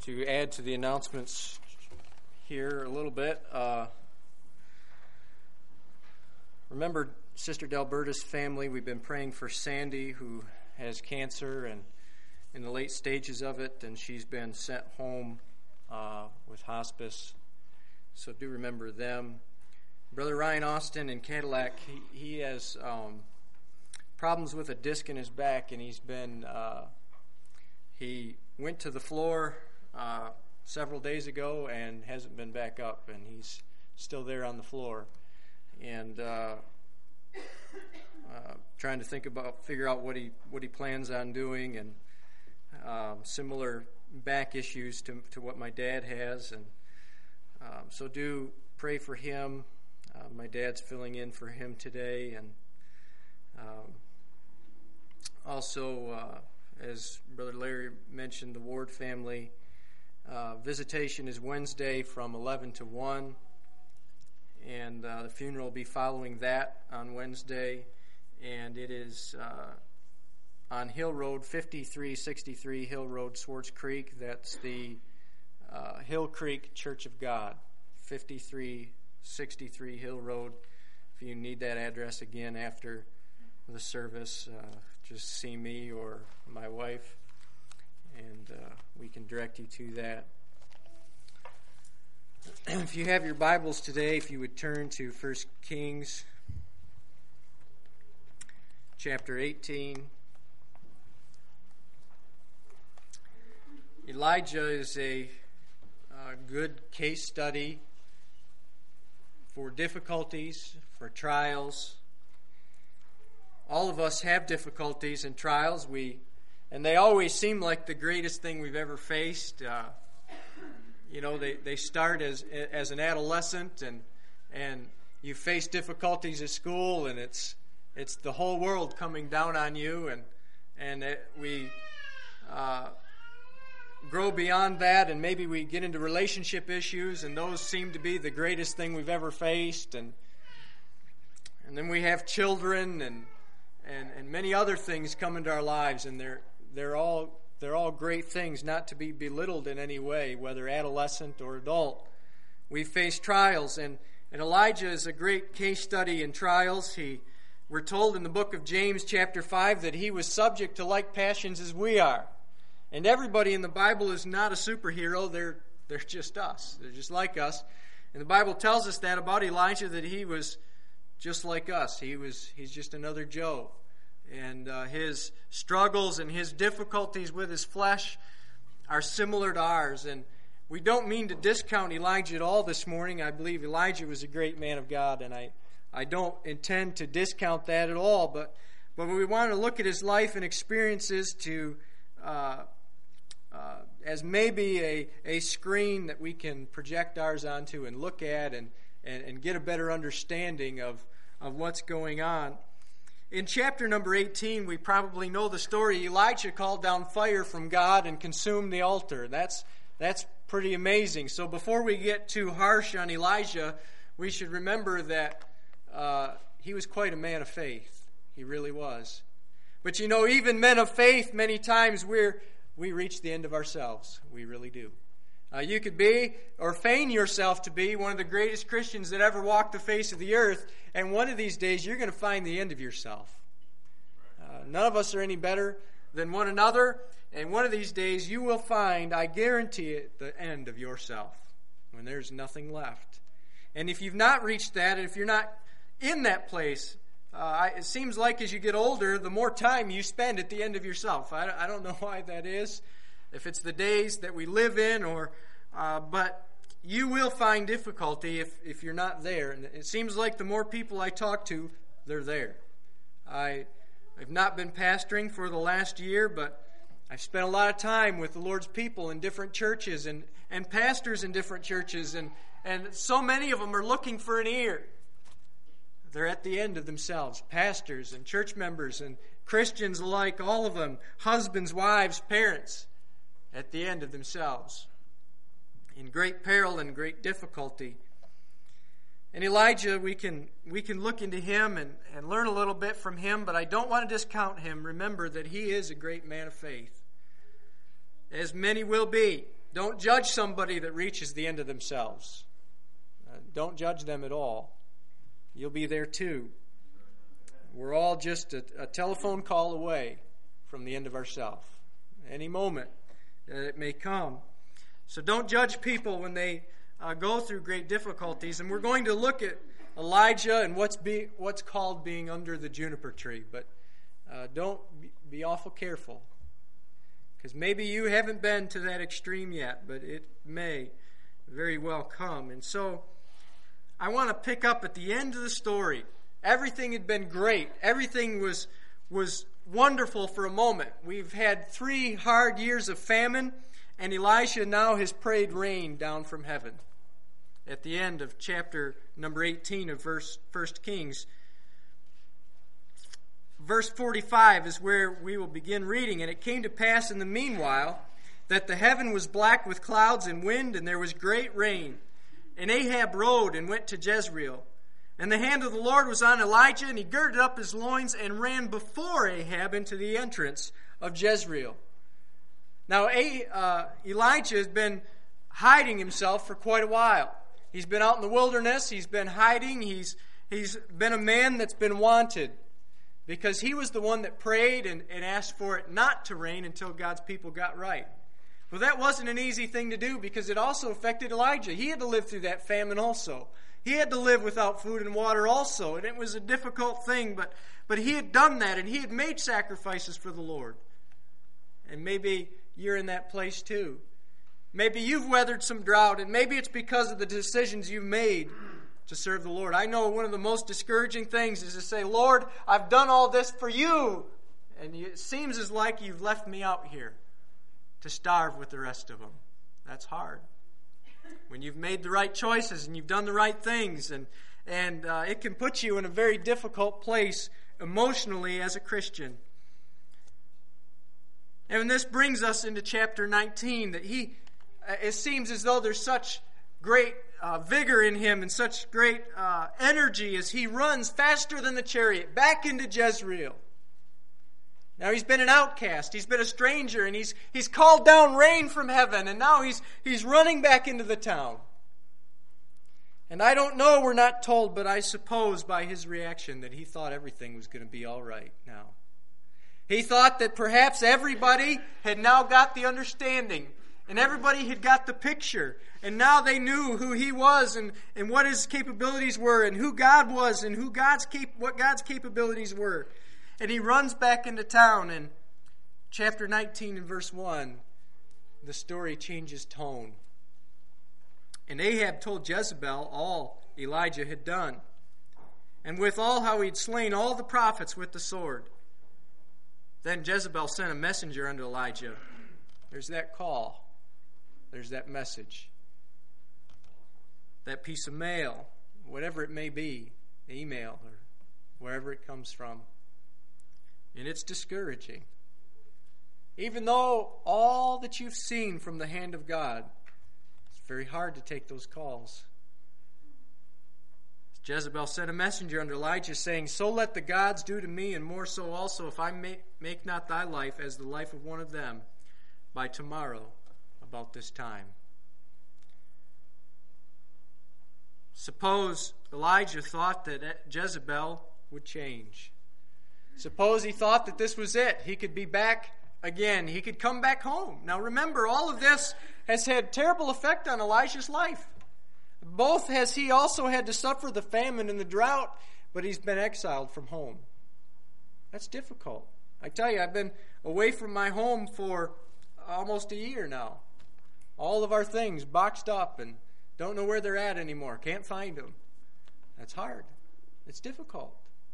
to add to the announcements here a little bit. Remember Sister Delberta's family. We've been praying for Sandy, who has cancer and in the late stages of it, and she's been sent home with hospice. So do remember them. Brother Ryan Austin in Cadillac, he has problems with a disc in his back, and he went to the floor several days ago and hasn't been back up, and he's still there on the floor. And trying to figure out what he plans on doing, and similar back issues to what my dad has, and so do pray for him. My dad's filling in for him today, and also as Brother Larry mentioned, the Ward family visitation is Wednesday from 11 to 1. And the funeral will be following that on Wednesday, and it is on Hill Road, 5363 Hill Road, Swartz Creek. That's the Hill Creek Church of God, 5363 Hill Road. If you need that address again after the service, just see me or my wife, and we can direct you to that. If you have your Bibles today, if you would turn to 1 Kings chapter 18. Elijah is a good case study for difficulties, for trials. All of us have difficulties and trials, and they always seem like the greatest thing we've ever faced. They start as an adolescent, and you face difficulties at school, and it's the whole world coming down on you, and we grow beyond that, and maybe we get into relationship issues, and those seem to be the greatest thing we've ever faced, and then we have children, and many other things come into our lives, and they're all great things, not to be belittled in any way, whether adolescent or adult. We face trials, and Elijah is a great case study in trials. We're told in the book of James, chapter 5, that he was subject to like passions as we are. And everybody in the Bible is not a superhero. They're just us. They're just like us. And the Bible tells us that about Elijah, that he was just like us. He's just another Joe. And his struggles and his difficulties with his flesh are similar to ours. And we don't mean to discount Elijah at all this morning. I believe Elijah was a great man of God, and I don't intend to discount that at all. But we want to look at his life and experiences as maybe a screen that we can project ours onto and look at and get a better understanding of what's going on. In chapter number 18, we probably know the story. Elijah called down fire from God and consumed the altar. That's pretty amazing. So before we get too harsh on Elijah, we should remember that he was quite a man of faith. He really was. But even men of faith, many times we reach the end of ourselves. We really do. You could be, or feign yourself to be, one of the greatest Christians that ever walked the face of the earth, and one of these days you're going to find the end of yourself. None of us are any better than one another, and one of these days you will find, I guarantee it, the end of yourself, when there's nothing left. And if you've not reached that, and if you're not in that place, it seems like as you get older, the more time you spend at the end of yourself. I don't know why that is. If it's the days that we live in, but you will find difficulty if you're not there. And it seems like the more people I talk to, they're there. I've not been pastoring for the last year, but I've spent a lot of time with the Lord's people in different churches and pastors in different churches, and so many of them are looking for an ear. They're at the end of themselves. Pastors and church members and Christians alike, all of them, husbands, wives, parents, at the end of themselves, in great peril and great difficulty. And Elijah, we can look into him and learn a little bit from him, but I don't want to discount him. Remember that he is a great man of faith, as many will be. Don't judge somebody that reaches the end of themselves. Don't judge them at all. You'll be there too. We're all just a telephone call away from the end of ourselves. Any moment it may come. So don't judge people when they go through great difficulties. And we're going to look at Elijah and what's called being under the juniper tree. But don't be awful careful. Because maybe you haven't been to that extreme yet, but it may very well come. And so I want to pick up at the end of the story. Everything had been great. Everything was wonderful for a moment. We've had 3 hard years of famine, and Elisha now has prayed rain down from heaven. At the end of chapter number 18 of 1 Kings, verse 45 is where we will begin reading. And it came to pass in the meanwhile that the heaven was black with clouds and wind, and there was great rain. And Ahab rode and went to Jezreel. And the hand of the Lord was on Elijah, and he girded up his loins and ran before Ahab into the entrance of Jezreel. Now, Elijah has been hiding himself for quite a while. He's been out in the wilderness. He's been hiding. He's been a man that's been wanted because he was the one that prayed and asked for it not to rain until God's people got right. Well, that wasn't an easy thing to do because it also affected Elijah. He had to live through that famine also. He had to live without food and water also, and it was a difficult thing, but he had done that, and he had made sacrifices for the Lord. And maybe you're in that place too. Maybe you've weathered some drought, and maybe it's because of the decisions you've made to serve the Lord. I know one of the most discouraging things is to say, Lord, I've done all this for you, and it seems as like you've left me out here to starve with the rest of them. That's hard. When you've made the right choices and you've done the right things, and it can put you in a very difficult place emotionally as a Christian. And this brings us into chapter 19, that it seems as though there's such great vigor in him and such great energy as he runs faster than the chariot back into Jezreel. Now he's been an outcast, he's been a stranger, and he's called down rain from heaven, and now he's running back into the town. And I don't know, we're not told, but I suppose by his reaction that he thought everything was going to be all right now. He thought that perhaps everybody had now got the understanding, and everybody had got the picture, and now they knew who he was and what his capabilities were, and who God was, and what God's capabilities were. And he runs back into town, and chapter 19 and verse 1, the story changes tone. And Ahab told Jezebel all Elijah had done, and withal how he'd slain all the prophets with the sword. Then Jezebel sent a messenger unto Elijah. There's that call. There's that message. That piece of mail, whatever it may be, email or wherever it comes from. And it's discouraging. Even though all that you've seen from the hand of God, it's very hard to take those calls. Jezebel sent a messenger unto Elijah, saying, So let the gods do to me, and more so also, if I make not thy life as the life of one of them by tomorrow about this time. Suppose Elijah thought that Jezebel would change. Suppose he thought that this was it. He could be back again. He could come back home. Now remember, all of this has had terrible effect on Elijah's life. Both has he also had to suffer the famine and the drought, but he's been exiled from home. That's difficult. I tell you, I've been away from my home for almost a year now. All of our things boxed up and don't know where they're at anymore. Can't find them. That's hard. It's difficult.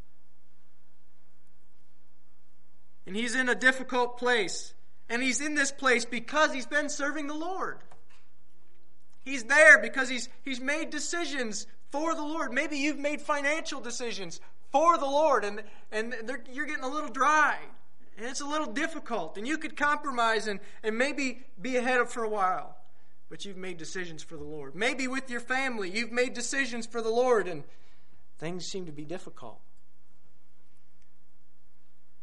And he's in a difficult place. And he's in this place because he's been serving the Lord. He's there because he's made decisions for the Lord. Maybe you've made financial decisions for the Lord, and you're getting a little dry. And it's a little difficult. And you could compromise and maybe be ahead for a while. But you've made decisions for the Lord. Maybe with your family, you've made decisions for the Lord, and things seem to be difficult.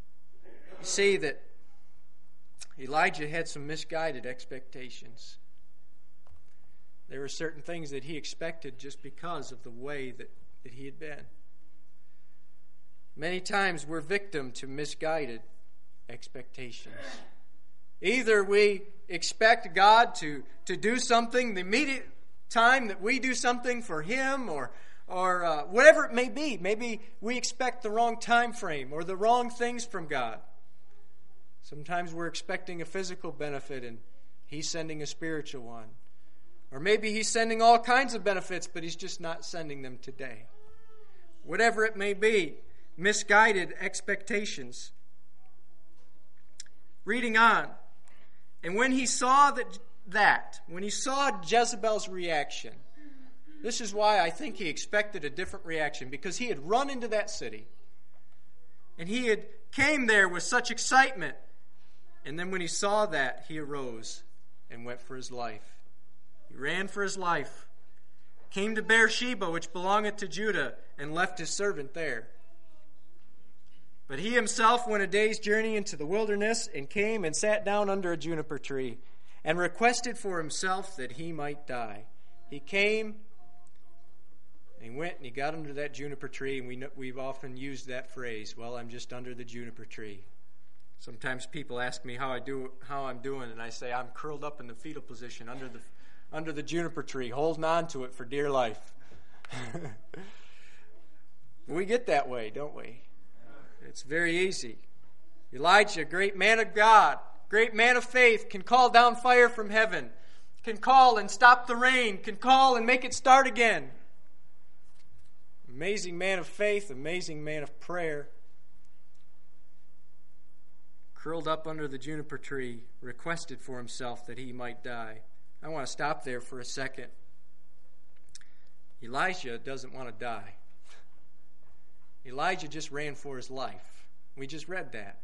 You see that Elijah had some misguided expectations. There were certain things that he expected just because of the way that he had been. Many times we're victim to misguided expectations. Either we expect God to do something the immediate time that we do something for Him, or whatever it may be. Maybe we expect the wrong time frame or the wrong things from God. Sometimes we're expecting a physical benefit and He's sending a spiritual one. Or maybe He's sending all kinds of benefits, but He's just not sending them today. Whatever it may be, misguided expectations. Reading on. And when he saw when he saw Jezebel's reaction, this is why I think he expected a different reaction, because he had run into that city. And he had came there with such excitement. And then when he saw that, he arose and went for his life. He ran for his life, came to Beersheba, which belongeth to Judah, and left his servant there. But he himself went a day's journey into the wilderness, and came and sat down under a juniper tree, and requested for himself that he might die. He came, and he went and he got under that juniper tree, and we've often used that phrase, well, I'm just under the juniper tree. Sometimes people ask me how I'm doing, and I say I'm curled up in the fetal position under the juniper tree, holding on to it for dear life. We get that way, don't we? It's very easy. Elijah, great man of God, great man of faith, can call down fire from heaven, can call and stop the rain, can call and make it start again. Amazing man of faith, amazing man of prayer. Curled up under the juniper tree, requested for himself that he might die. I want to stop there for a second. Elijah doesn't want to die. Elijah just ran for his life. We just read that.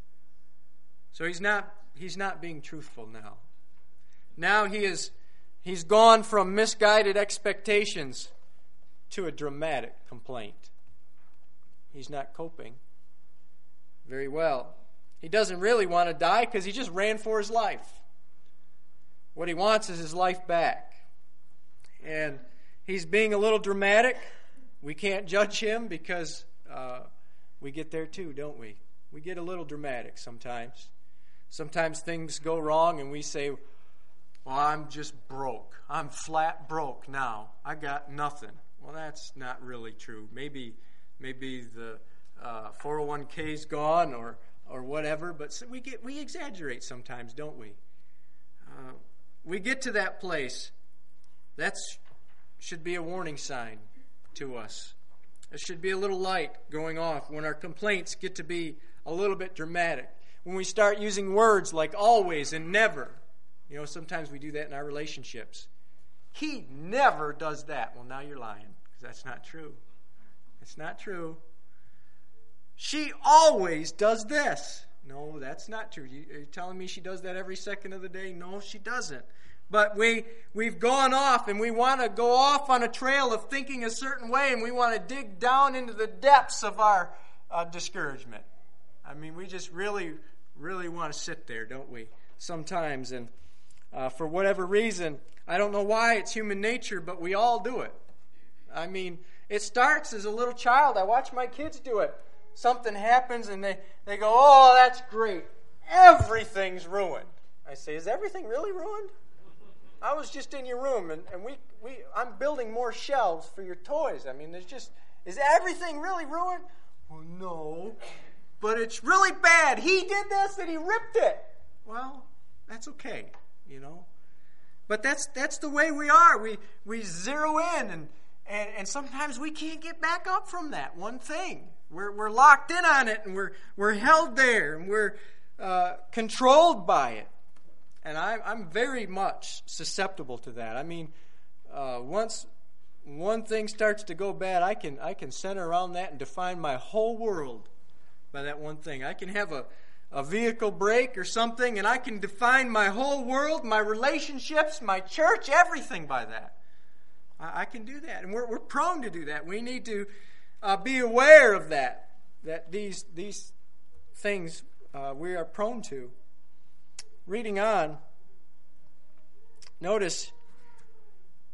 So he's not being truthful now. Now he's gone from misguided expectations to a dramatic complaint. He's not coping very well. He doesn't really want to die because he just ran for his life. What he wants is his life back. And he's being a little dramatic. We can't judge him because we get there too, don't we? We get a little dramatic sometimes. Sometimes things go wrong and we say, well, I'm just broke. I'm flat broke now. I got nothing. Well, that's not really true. Maybe the 401k's gone or whatever, but we exaggerate sometimes, don't we? We get to that place. That should be a warning sign to us. It should be a little light going off when our complaints get to be a little bit dramatic. When we start using words like always and never. You know, sometimes we do that in our relationships. He never does that. Well, now you're lying, because that's not true. It's not true. She always does this. No, that's not true. Are you telling me she does that every second of the day? No, she doesn't. But we've gone off and we want to go off on a trail of thinking a certain way, and we want to dig down into the depths of our discouragement. I mean, we just really, really want to sit there, don't we? Sometimes. And for whatever reason, I don't know why, it's human nature, but we all do it. I mean, it starts as a little child. I watch my kids do it. Something happens and they go, oh, that's great. Everything's ruined. I say, is everything really ruined? I was just in your room and I'm building more shelves for your toys. I mean, is everything really ruined? Well, no, but it's really bad. He did this and he ripped it. Well, that's okay, you know. But that's the way we are. We zero in and sometimes we can't get back up from that one thing. We're locked in on it and we're held there and we're controlled by it. And I'm very much susceptible to that. I mean, once one thing starts to go bad, I can center around that and define my whole world by that one thing. I can have a vehicle break or something, and I can define my whole world, my relationships, my church, everything by that. I can do that, and we're prone to do that. We need to be aware of that these things we are prone to. Reading on, notice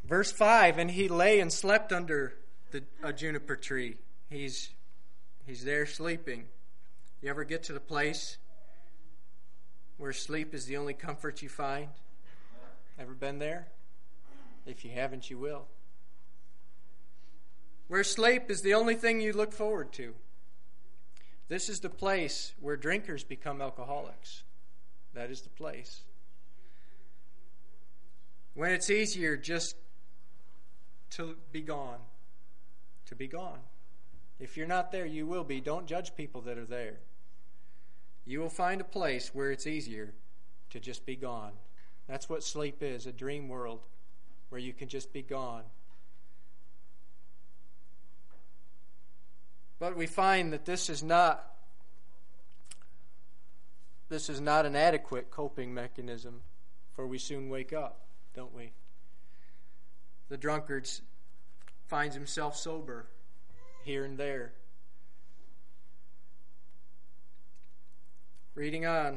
Verse 5, and he lay and slept under a juniper tree. He's there sleeping. You ever get to the place where sleep is the only comfort you find? Ever been there? If you haven't, you will. Where sleep is the only thing you look forward to. This is the place where drinkers become alcoholics. That is the place. When it's easier just to be gone. To be gone. If you're not there, you will be. Don't judge people that are there. You will find a place where it's easier to just be gone. That's what sleep is, a dream world where you can just be gone. But we find that this is not an adequate coping mechanism, for we soon wake up, don't we? The drunkard finds himself sober here and there. Reading on.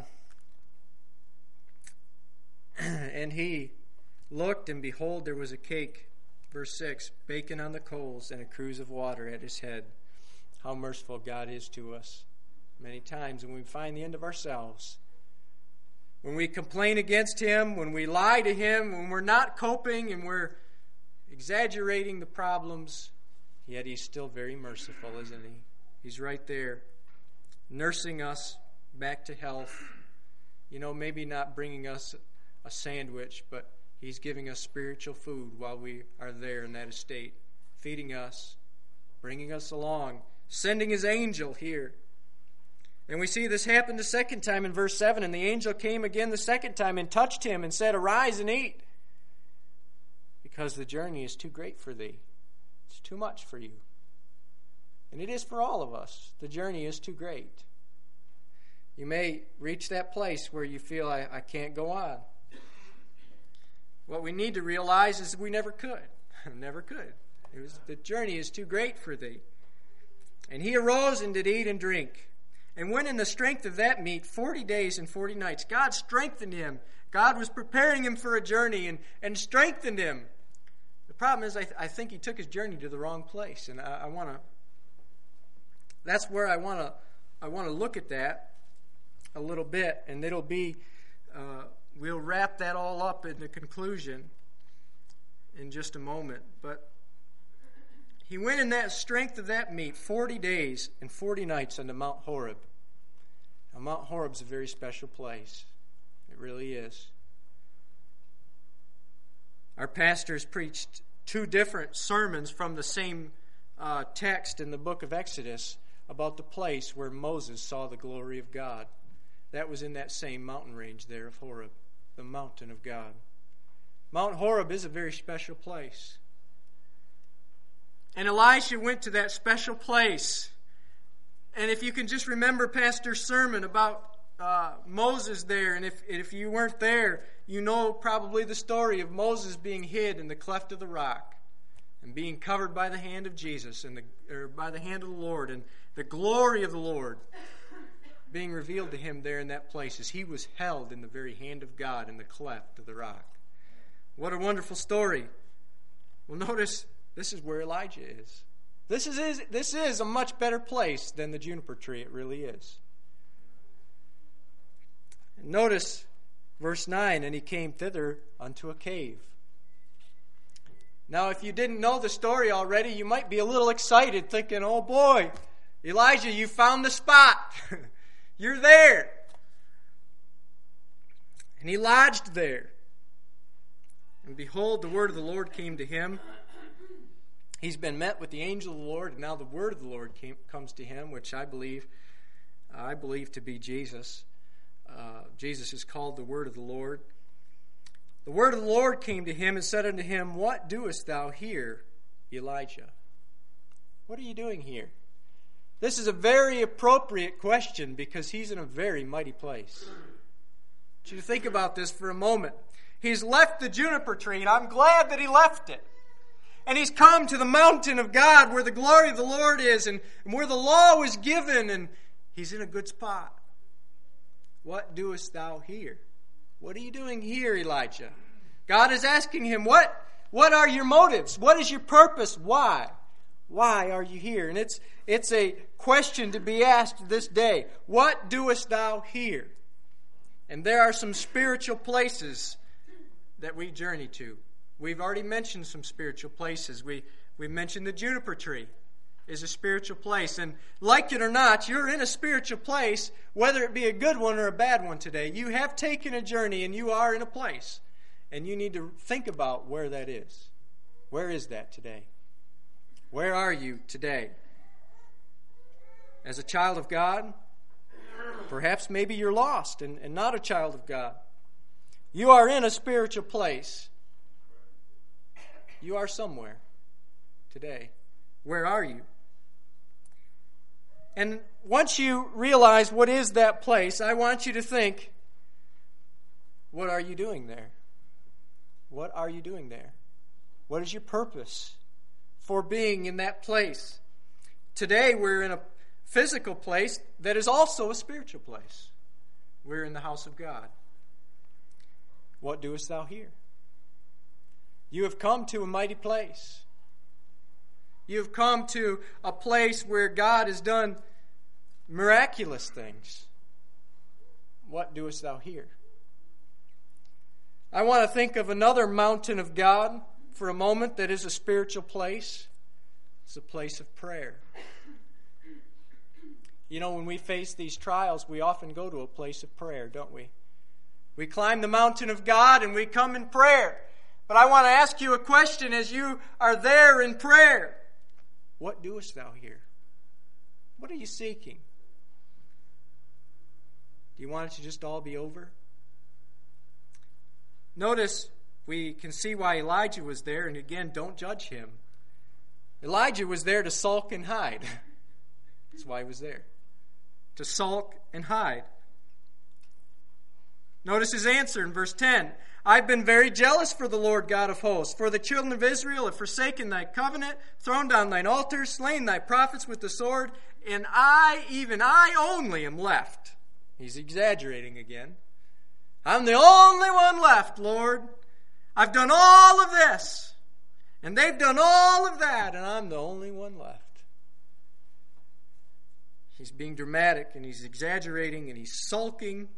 And he looked, and behold, there was a cake, verse 6, baking on the coals, and a cruse of water at his head. How merciful God is to us. Many times when we find the end of ourselves, when we complain against Him, when we lie to Him, when we're not coping and we're exaggerating the problems, yet He's still very merciful, isn't He? He's right there, nursing us back to health. You know, maybe not bringing us a sandwich, but He's giving us spiritual food while we are there in that estate, feeding us, bringing us along, sending His angel here. And we see this happen the second time in verse 7. And the angel came again the second time and touched him and said, Arise and eat, because the journey is too great for thee. It's too much for you. And it is for all of us. The journey is too great. You may reach that place where you feel, I can't go on. What we need to realize is that we never could. Never could. The journey is too great for thee. And he arose and did eat and drink, and went in the strength of that meat 40 days and 40 nights. God strengthened him. God was preparing him for a journey and strengthened him. The problem is I think he took his journey to the wrong place. And that's where I want to look at that a little bit. And it'll be, we'll wrap that all up in the conclusion in just a moment. But he went in that strength of that meat 40 days and 40 nights unto Mount Horeb. Now, Mount Horeb's a very special place. It really is. Our pastors preached 2 different sermons from the same text in the book of Exodus about the place where Moses saw the glory of God. That was in that same mountain range there of Horeb, the mountain of God. Mount Horeb is a very special place. And Elisha went to that special place. And if you can just remember Pastor's sermon about Moses there, and if you weren't there, you know probably the story of Moses being hid in the cleft of the rock and being covered by the hand of Jesus or by the hand of the Lord, and the glory of the Lord being revealed to him there in that place as he was held in the very hand of God in the cleft of the rock. What a wonderful story. Well, notice this is where Elijah is. This is a much better place than the juniper tree. It really is. Notice verse 9, and he came thither unto a cave. Now, if you didn't know the story already, you might be a little excited, thinking, oh boy, Elijah, you found the spot. You're there. And he lodged there. And behold, the word of the Lord came to him. He's been met with the angel of the Lord, and now the word of the Lord comes to him, which I believe to be Jesus. Jesus is called the word of the Lord. The word of the Lord came to him and said unto him, What doest thou here, Elijah? What are you doing here? This is a very appropriate question because he's in a very mighty place. I want you to think about this for a moment. He's left the juniper tree, and I'm glad that he left it. And he's come to the mountain of God where the glory of the Lord is and where the law was given, and he's in a good spot. What doest thou here? What are you doing here, Elijah? God is asking him, what What are your motives? What is your purpose? Why? Why are you here? And it's a question to be asked this day. What doest thou here? And there are some spiritual places that we journey to. We've already mentioned some spiritual places. We mentioned the juniper tree is a spiritual place. And like it or not, you're in a spiritual place, whether it be a good one or a bad one today. You have taken a journey and you are in a place. And you need to think about where that is. Where is that today? Where are you today? As a child of God, perhaps maybe you're lost and not a child of God. You are in a spiritual place. You are somewhere today. Where are you? And once you realize what is that place, I want you to think, what are you doing there? What are you doing there? What is your purpose for being in that place? Today we're in a physical place that is also a spiritual place. We're in the house of God. What doest thou here? You have come to a mighty place. You have come to a place where God has done miraculous things. What doest thou here? I want to think of another mountain of God for a moment that is a spiritual place. It's a place of prayer. You know, when we face these trials, we often go to a place of prayer, don't we? We climb the mountain of God and we come in prayer. But I want to ask you a question as you are there in prayer. What doest thou here? What are you seeking? Do you want it to just all be over? Notice we can see why Elijah was there, and again, don't judge him. Elijah was there to sulk and hide. That's why he was there. To sulk and hide. Notice his answer in verse 10. I've been very jealous for the Lord God of hosts, for the children of Israel have forsaken thy covenant, thrown down thine altars, slain thy prophets with the sword, and I, even I only, am left. He's exaggerating again. I'm the only one left, Lord. I've done all of this, and they've done all of that, and I'm the only one left. He's being dramatic, and he's exaggerating, and he's sulking.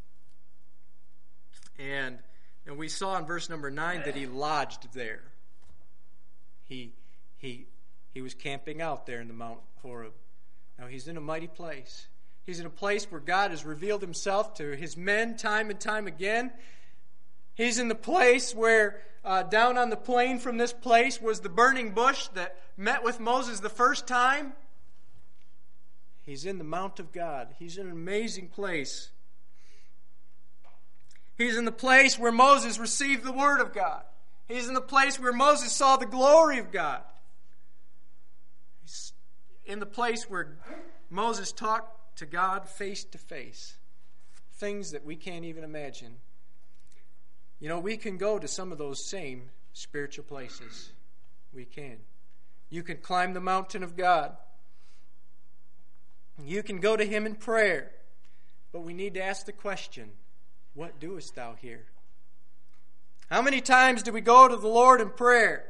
And we saw in verse number 9 that he lodged there. He was camping out there in the Mount Horeb. Now he's in a mighty place. He's in a place where God has revealed himself to his men time and time again. He's in the place where down on the plain from this place was the burning bush that met with Moses the first time. He's in the Mount of God. He's in an amazing place. He's in the place where Moses received the Word of God. He's in the place where Moses saw the glory of God. He's in the place where Moses talked to God face to face. Things that we can't even imagine. You know, we can go to some of those same spiritual places. We can. You can climb the mountain of God. You can go to Him in prayer. But we need to ask the question, what doest thou here? How many times do we go to the Lord in prayer?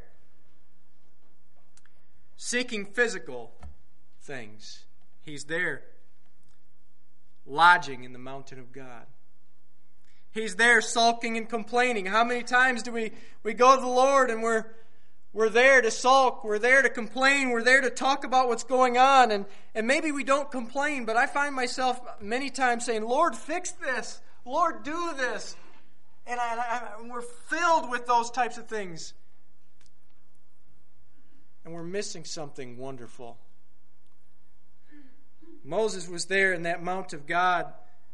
Seeking physical things. He's there, lodging in the mountain of God. He's there sulking and complaining. How many times do we go to the Lord and we're there to sulk, we're there to complain, we're there to talk about what's going on, and maybe we don't complain, but I find myself many times saying, Lord, fix this. Lord, do this. And we're filled with those types of things. And we're missing something wonderful. Moses was there in that Mount of God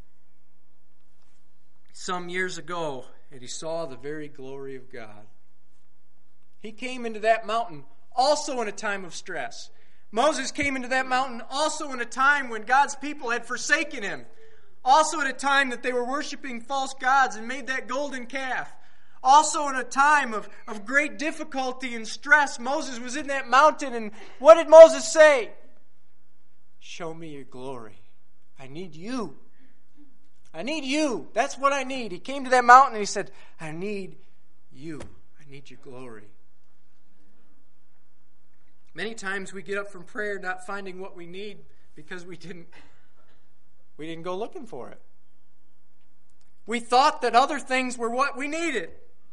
some years ago, and he saw the very glory of God. He came into that mountain also in a time of stress. Moses came into that mountain also in a time when God's people had forsaken him. Also at a time that they were worshiping false gods and made that golden calf. Also in a time of great difficulty and stress, Moses was in that mountain, and what did Moses say? Show me your glory. I need you. I need you. That's what I need. He came to that mountain and he said, I need you. I need your glory. Many times we get up from prayer not finding what we need because we didn't go looking for it. We thought that other things were what we needed.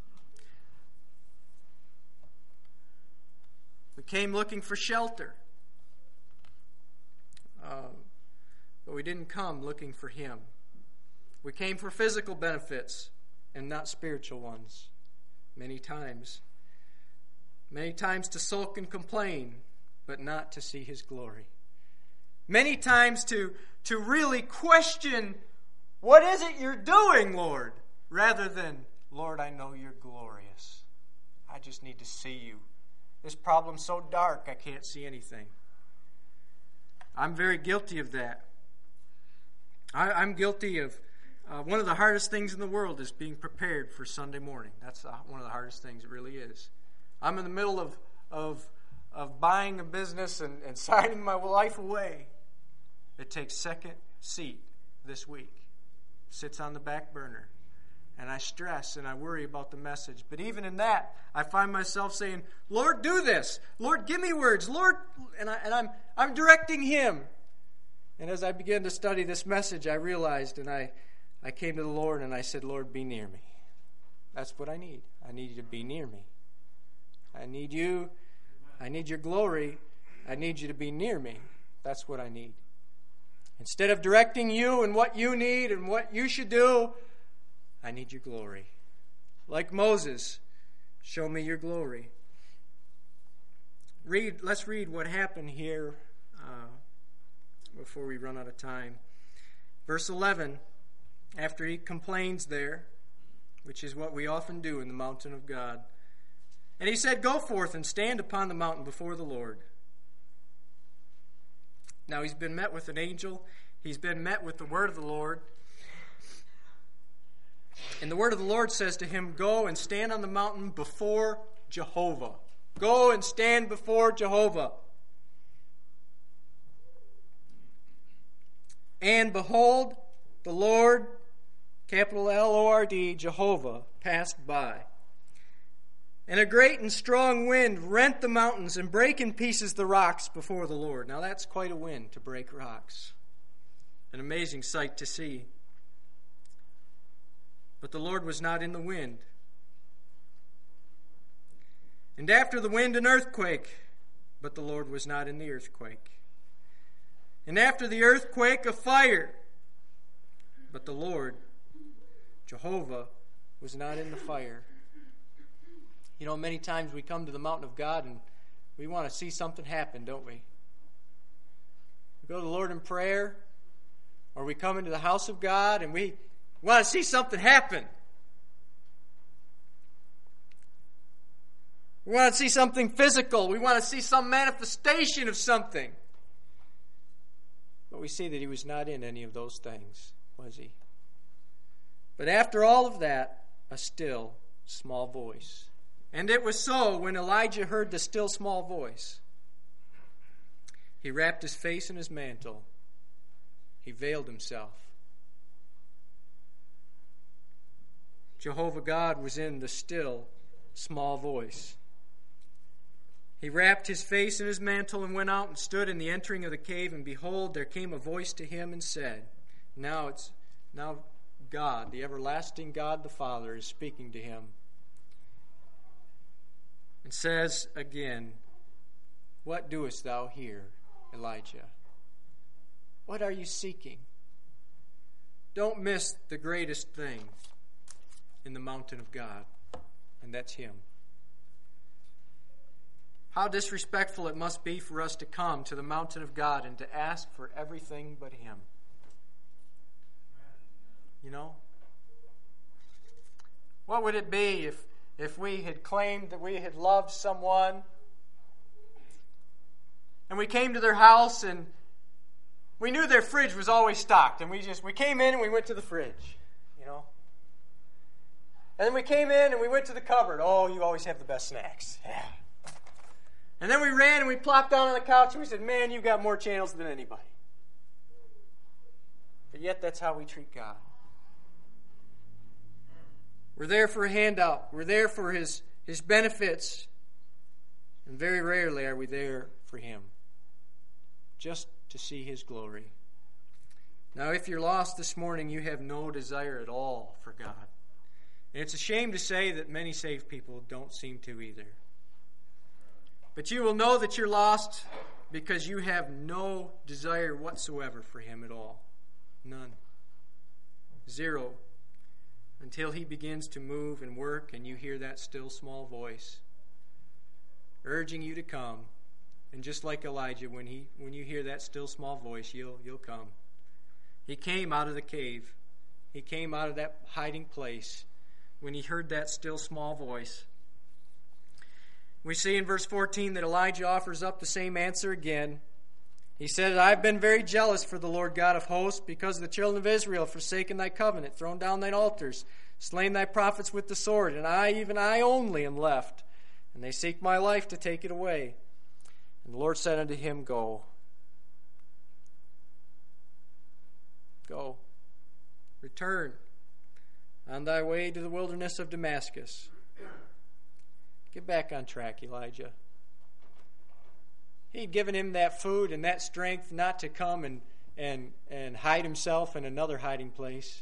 We came looking for shelter. But we didn't come looking for Him. We came for physical benefits and not spiritual ones. Many times. Many times to sulk and complain, but not to see His glory. Many times to really question, what is it you're doing, Lord? Rather than, Lord, I know you're glorious. I just need to see you. This problem's so dark I can't see anything. I'm very guilty of that. I'm guilty of one of the hardest things in the world is being prepared for Sunday morning. That's one of the hardest things, it really is. I'm in the middle of buying a business and signing my life away. It takes second seat this week. Sits on the back burner. And I stress and I worry about the message. But even in that, I find myself saying, Lord, do this. Lord, give me words. Lord, and I'm directing Him. And as I began to study this message, I realized, and I came to the Lord and I said, Lord, be near me. That's what I need. I need you to be near me. I need you. I need your glory. I need you to be near me. That's what I need. Instead of directing you and what you need and what you should do, I need your glory. Like Moses, show me your glory. Let's read what happened here before we run out of time. Verse 11, after he complains there, which is what we often do in the mountain of God. And he said, go forth and stand upon the mountain before the Lord. Now he's been met with an angel. He's been met with the word of the Lord. And the word of the Lord says to him, go and stand on the mountain before Jehovah. Go and stand before Jehovah. And behold, the Lord, capital L-O-R-D, Jehovah, passed by. And a great and strong wind rent the mountains and brake in pieces the rocks before the Lord. Now that's quite a wind to break rocks. An amazing sight to see. But the Lord was not in the wind. And after the wind an earthquake, but the Lord was not in the earthquake. And after the earthquake a fire, but the Lord, Jehovah, was not in the fire. You know, many times we come to the mountain of God and we want to see something happen, don't we? We go to the Lord in prayer, or we come into the house of God and we want to see something happen. We want to see something physical. We want to see some manifestation of something. But we see that he was not in any of those things, was he? But after all of that, a still small voice. And it was so when Elijah heard the still small voice. He wrapped his face in his mantle. He veiled himself. Jehovah God was in the still small voice. He wrapped his face in his mantle and went out and stood in the entering of the cave, and behold, there came a voice to him and said, now God, the everlasting God the Father, is speaking to him. And says again, what doest thou here, Elijah? What are you seeking? Don't miss the greatest thing in the mountain of God, and that's him. How disrespectful it must be for us to come to the mountain of God and to ask for everything but him. You know? What would it be if we had claimed that we had loved someone and we came to their house and we knew their fridge was always stocked, and we came in and we went to the fridge, you know? And then we came in and we went to the cupboard. Oh, you always have the best snacks. Yeah. And then we ran and we plopped down on the couch and we said, man, you've got more channels than anybody. But yet that's how we treat God. We're there for a handout. We're there for his benefits. And very rarely are we there for him, just to see his glory. Now, if you're lost this morning, you have no desire at all for God. And it's a shame to say that many saved people don't seem to either. But you will know that you're lost because you have no desire whatsoever for him at all. None. Zero. Until he begins to move and work and you hear that still small voice urging you to come. And just like Elijah, when you hear that still small voice, you'll come. He came out of the cave. He came out of that hiding place when he heard that still small voice. We see in verse 14 that Elijah offers up the same answer again. He said, I've been very jealous for the Lord God of hosts, because the children of Israel have forsaken thy covenant, thrown down thine altars, slain thy prophets with the sword, and I, even I only, am left. And they seek my life to take it away. And the Lord said unto him, Go. Go. Return on thy way to the wilderness of Damascus. Get back on track, Elijah. He'd given him that food and that strength not to come and hide himself in another hiding place.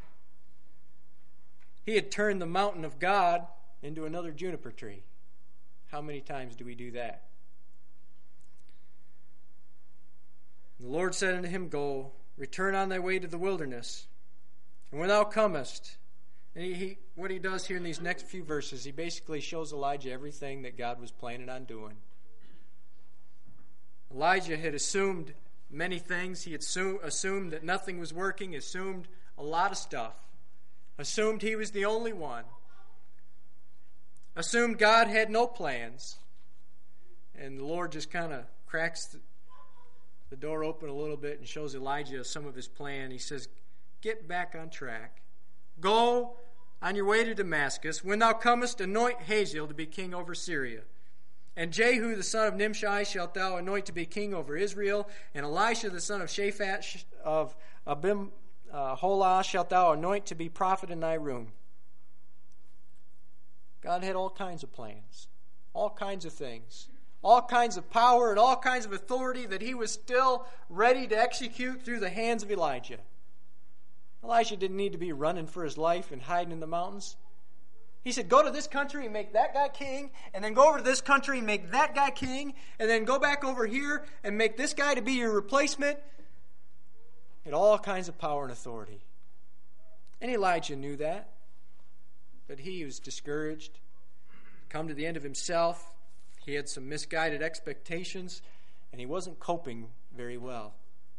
He had turned the mountain of God into another juniper tree. How many times do we do that? The Lord said unto him, Go, return on thy way to the wilderness. And when thou comest, and what he does here in these next few verses, he basically shows Elijah everything that God was planning on doing. Elijah had assumed many things. He had assumed that nothing was working, assumed a lot of stuff, assumed he was the only one, assumed God had no plans. And the Lord just kind of cracks the door open a little bit and shows Elijah some of his plan. He says, get back on track. Go on your way to Damascus. When thou comest, anoint Hazael to be king over Syria. And Jehu the son of Nimshi shalt thou anoint to be king over Israel. And Elisha the son of Shaphat of Abimholah shalt thou anoint to be prophet in thy room. God had all kinds of plans, all kinds of things, all kinds of power and all kinds of authority that he was still ready to execute through the hands of Elijah. Elijah didn't need to be running for his life and hiding in the mountains. He said, go to this country and make that guy king, and then go over to this country and make that guy king, and then go back over here and make this guy to be your replacement. He had all kinds of power and authority. And Elijah knew that. But he was discouraged, come to the end of himself. He had some misguided expectations, and he wasn't coping very well.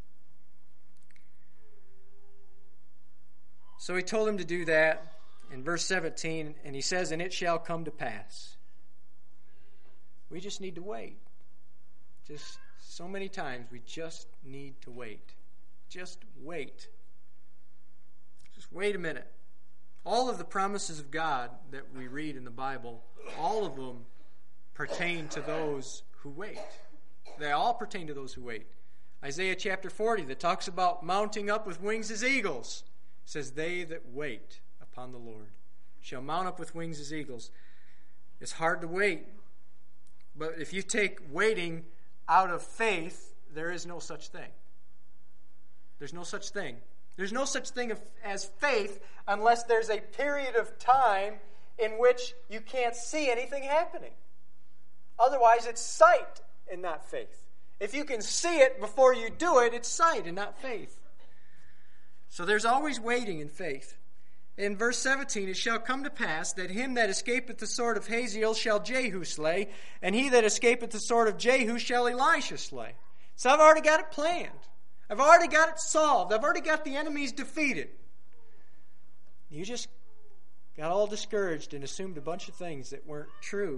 So he told him to do that in verse 17, and he says, and it shall come to pass. We just need to wait. Just so many times we just need to wait. Just wait. Just wait a minute. All of the promises of God that we read in the Bible, all of them pertain to those who wait. They all pertain to those who wait. Isaiah chapter 40 that talks about mounting up with wings as eagles says, they that wait upon the Lord shall mount up with wings as eagles. It's hard to wait, but if you take waiting out of faith, there is no such thing. There's no such thing. There's no such thing as faith unless there's a period of time in which you can't see anything happening. Otherwise, it's sight and not faith. If you can see it before you do it, it's sight and not faith. So there's always waiting in faith. In verse 17, it shall come to pass that him that escapeth the sword of Hazael shall Jehu slay, and he that escapeth the sword of Jehu shall Elisha slay. So I've already got it planned. I've already got it solved. I've already got the enemies defeated. You just got all discouraged and assumed a bunch of things that weren't true.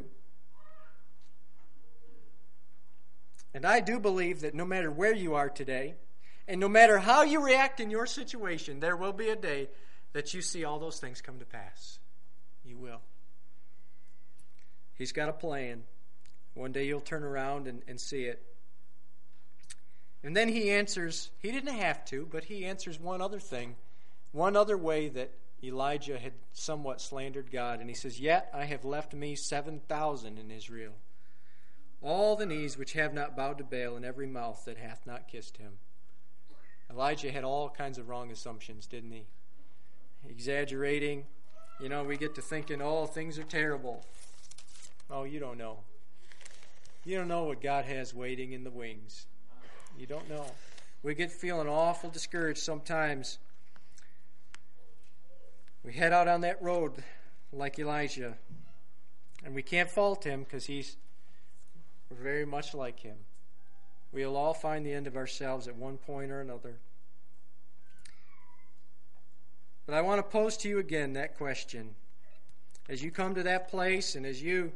And I do believe that no matter where you are today, and no matter how you react in your situation, there will be a day that you see all those things come to pass. You will. He's got a plan. One day you'll turn around and see it. And then he answers, he didn't have to, but he answers one other thing, one other way that Elijah had somewhat slandered God. And he says, yet I have left me 7,000 in Israel. all the knees which have not bowed to Baal, and every mouth that hath not kissed him. Elijah had all kinds of wrong assumptions, didn't he? Exaggerating. We get to thinking, things are terrible. Oh, you don't know. You don't know what God has waiting in the wings. You don't know. We get feeling awful discouraged sometimes. We head out on that road like Elijah, and we can't fault him because we're very much like him. We'll all find the end of ourselves at one point or another. But I want to pose to you again that question. As you come to that place and as you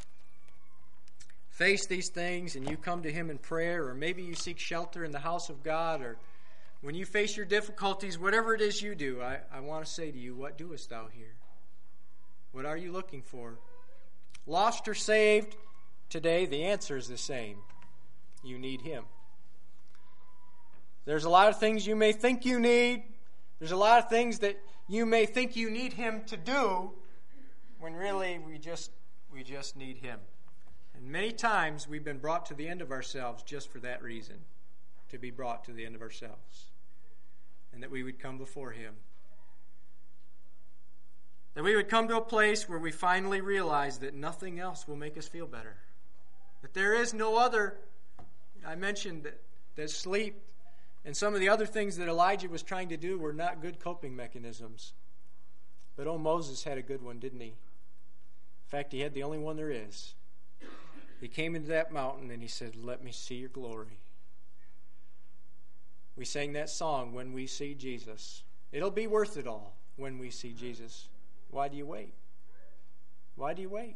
face these things and you come to him in prayer, or maybe you seek shelter in the house of God, or when you face your difficulties, whatever it is you do, I want to say to you, what doest thou here? What are you looking for? Lost or saved? Today, the answer is the same. You need him. There's a lot of things you may think you need. There's a lot of things that you may think you need him to do, when really we just need him. And many times we've been brought to the end of ourselves just for that reason, to be brought to the end of ourselves, and that we would come before him. That we would come to a place where we finally realize that nothing else will make us feel better. That there is no other. I mentioned that sleep and some of the other things that Elijah was trying to do were not good coping mechanisms. But Moses had a good one, didn't he? In fact, he had the only one there is. He came into that mountain and he said, "Let me see your glory." We sang that song, "When We See Jesus." It'll be worth it all when we see Jesus. Why do you wait? Why do you wait?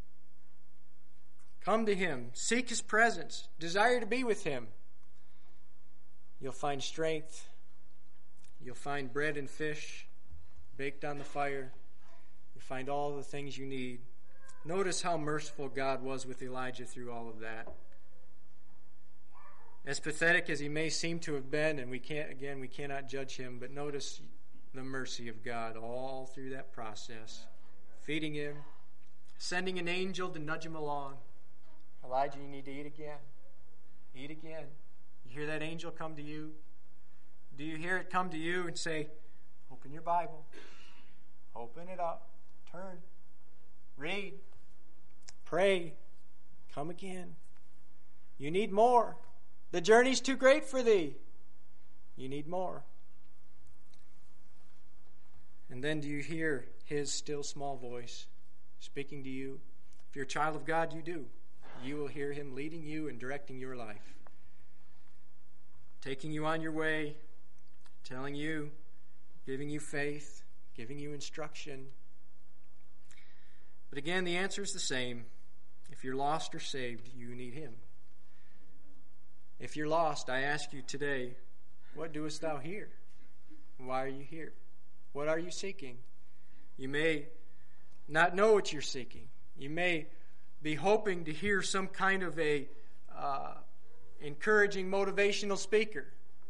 Come to him. Seek his presence. Desire to be with him. You'll find strength. You'll find bread and fish baked on the fire. You'll find all the things you need. Notice how merciful God was with Elijah through all of that. As pathetic as he may seem to have been, and we cannot judge him, but notice the mercy of God all through that process. Feeding him, sending an angel to nudge him along. Elijah, you need to eat again. Eat again. You hear that angel come to you? Do you hear it come to you and say, "Open your Bible. Open it up. Turn. Read. Pray. Come again. You need more. The journey's too great for thee. You need more." And then do you hear his still small voice speaking to you? If you're a child of God, you do. You will hear him leading you and directing your life. Taking you on your way, telling you, giving you faith, giving you instruction. But again, the answer is the same. If you're lost or saved, you need him. If you're lost, I ask you today, what doest thou here? Why are you here? What are you seeking? You may not know what you're seeking. You may be hoping to hear some kind of a encouraging motivational speaker.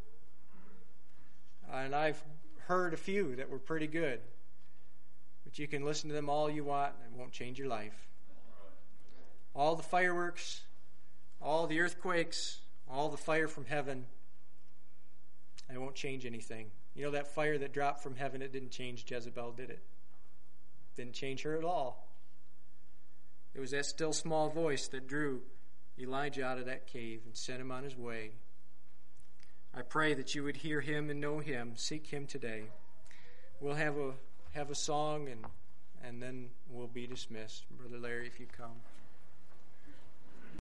And I've heard a few that were pretty good. But you can listen to them all you want, and it won't change your life. All the fireworks, all the earthquakes, all the fire from heaven, it won't change anything. You know that fire that dropped from heaven, it didn't change Jezebel, did it? Didn't change her at all. It was that still small voice that drew Elijah out of that cave and sent him on his way. I pray that you would hear him and know him. Seek him today. We'll have a song and then we'll be dismissed. Brother Larry, if you come.